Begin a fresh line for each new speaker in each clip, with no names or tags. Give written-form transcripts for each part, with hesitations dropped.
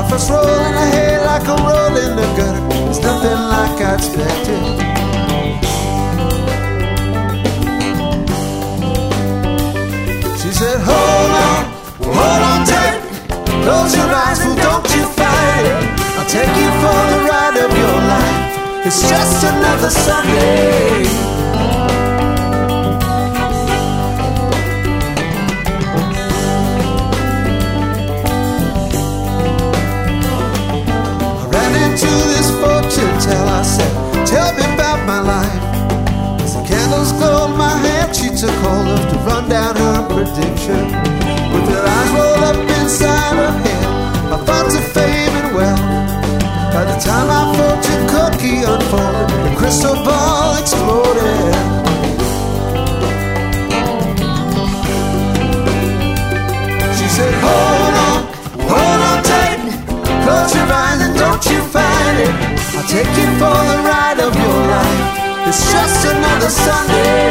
First roll in the hay like a roll in the gutter. It's nothing like I expected. She said, hold on tight. Close your eyes, well don't you fight it. I'll take you for the ride of your life. It's just another Sunday. To this fortune tell, I said, tell me about my life. As the candles glowed in my hand, she took hold of to run down her prediction. With her eyes rolled up inside her head, my thoughts of fame and wealth. By the time my fortune cookie unfolded, the crystal ball exploded. She said, hold on tight. Close your eyes and don't you fight it. I'll take you for the ride of your life. It's just another Sunday.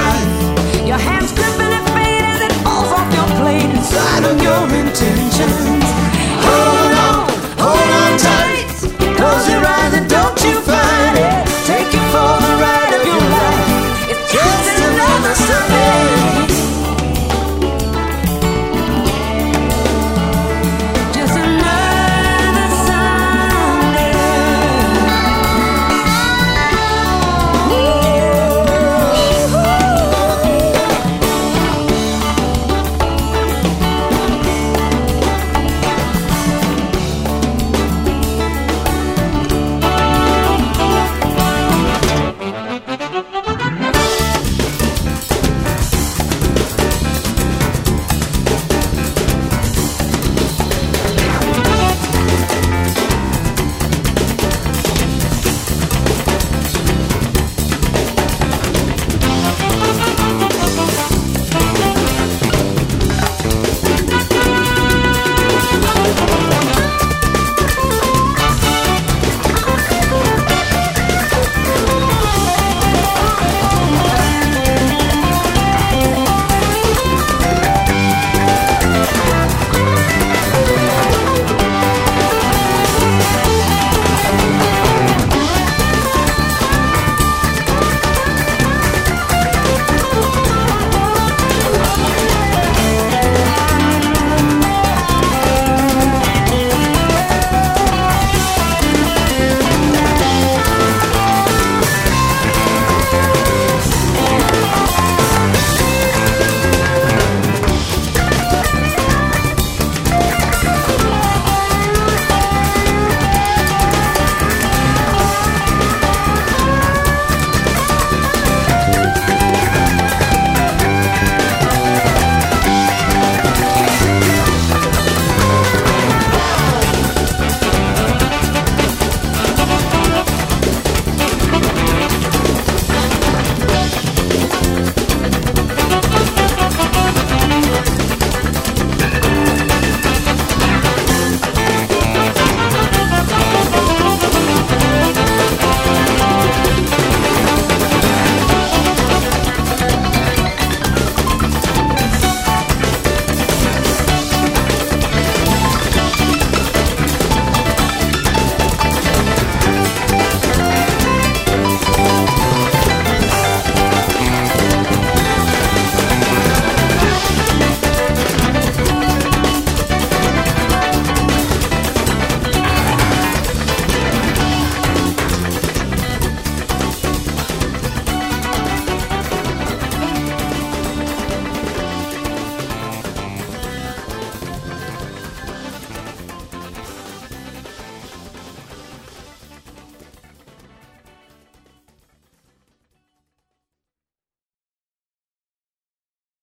Your hands grip and it fades as it falls off your plate inside of your intention.